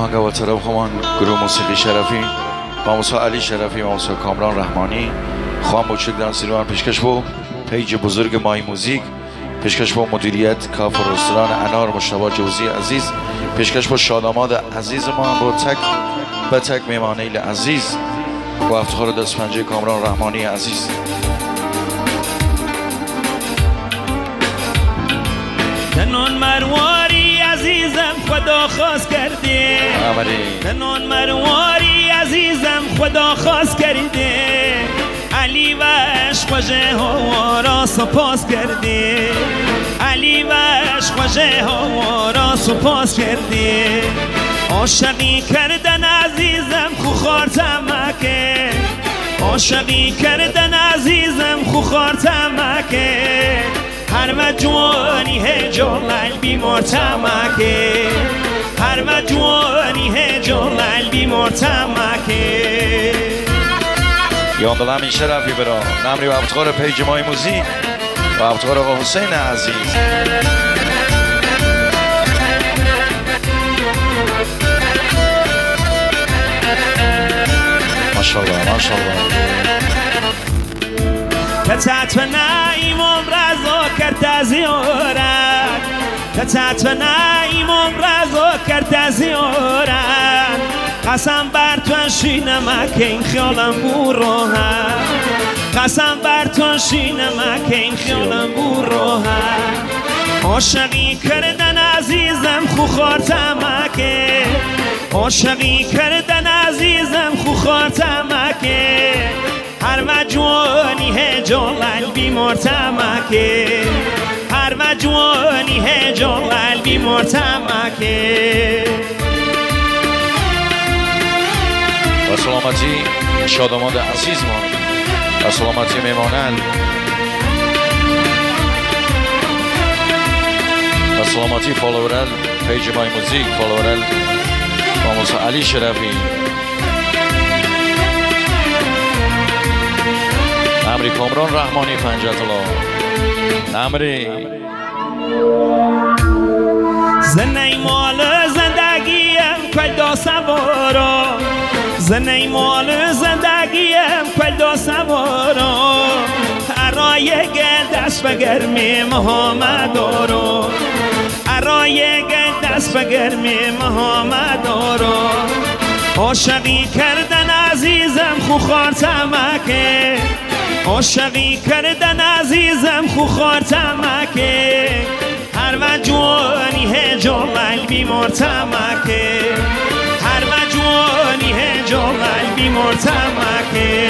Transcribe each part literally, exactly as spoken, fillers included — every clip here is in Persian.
آهنگ و طرف خمان گروه موسیقی شرفی با موسی علی شرفی و موسی کامران رحمانی خواهم بچک در سیروان پیشکش با پیج بزرگ مای موزیک پیشکش با مدیریت کافه رستوران انار مشتبه جوزی عزیز پیشکش با شاداماد عزیز ما هم با تک به تک میمانیل عزیز و افتخار دست پنجه کامران رحمانی عزیز. تنون مرواری عزیزم خدا خواست کرده تنون مرواری عزیزم خدا خواست کرده علی و عشق ها را سپاس کرده علی و عشق ها را سپاس کرده عاشقی کردن عزیزم خو خارتمکه عاشقی کردن عزیزم خو خارتمکه هر مجوانی هجال بیمار تمکه هر مجوانی هجال بیمار تمکه یاندل همین شرفی برا نمری و افتخار پیج مای موزیک و افتخار آقا حسین عزیز. ماشاءالله ماشاءالله کتت و نایمم رضا کرد از زیارت کتت و نایمم رضا کرد از زیارت قسم بر تو شینم که این خیالم بو راحت قسم بر تو شینم که این خیالم بو راحت عاشقی کردن عزیزم خو خارتمکه عاشقی کردن عزیزم خو خارتمکه هر مجوانی هجال بیمار تمکه هر مجوانی هجال بیمار تمکه و سلامتی شاداماد عزیز ما و سلامتی میمانل و سلامتی فالورل پیج مای موزیک فالورل با موسی علی شرفی نمری کامران رحمانی پنجت الله نمری زنی مال زندگیم کل سوارا زنی مال زندگیم کل سوارا ارای گل دست بگرمی محمد آرا ارای گل دست بگرمی محمد آرا عاشقی کردن عزیزم خو خارتمکه عاشقی کردن عزیزم خو خارتمکه هر مجوانی هجال بیمار تمکه هر مجوانی هجال بیمار تمکه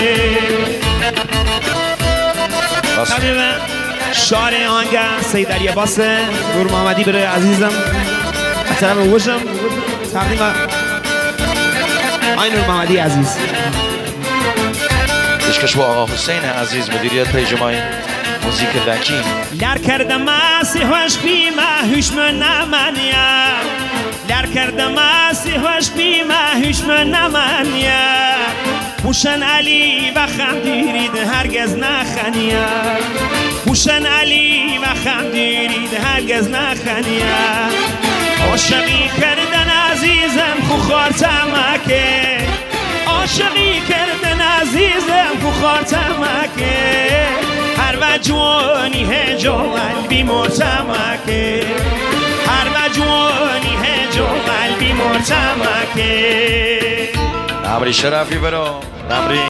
شعر آهنگ سید علی عباس نور محمدی بره عزیزم از طرف وجم تقدیم آی نور محمدی عزیز پیشکش با آقا حسین عزیز مدیریت پیج مای موزیک وکی لر کردم مسیحش بی محوش من نمانیم لر کردم مسیحش بی محوش من نمانیم پوشن علی و خم دیرید هرگز نخنیم پوشن علی و خم دیرید هرگز نخنیم عاشقی کردن عزیزم خو خارتمکه عاشقی کردن عزیزم خو خارتمکه هر وجوانی هجال بیمار تمکه هر وجوانی هجال بیمار تمکه نمری شرفی برا نمری